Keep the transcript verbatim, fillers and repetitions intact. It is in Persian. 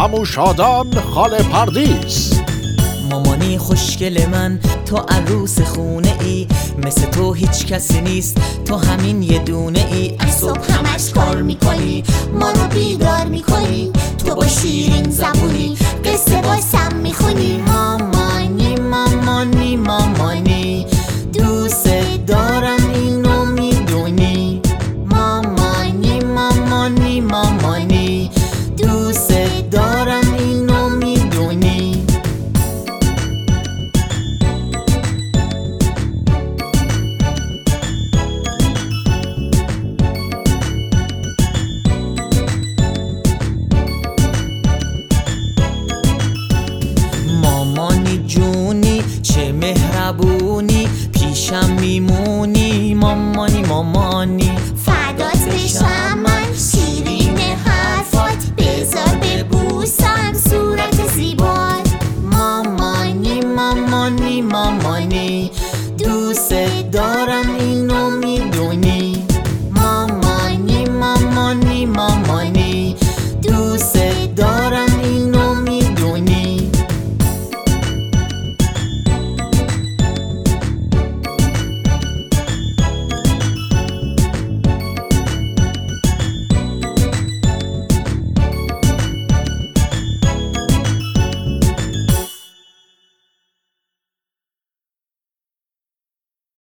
عمو شادان خاله پردیس. مامانی خوشگل من، تو عروس خونه ای، مثل تو هیچ کسی نیست، تو همین یه دونه ای. از صبح همش کار میکنی، ما رو بیدار میکنی، تو با شیرین زبونی قصه واسم میخونی. مامانی مامانی مامانی دوست دارم، اینو میدونی. مامانی مامانی مامانی دوست دارم، اینو میدونی. مامانی جونی چه مهربونی، پیشم میمونی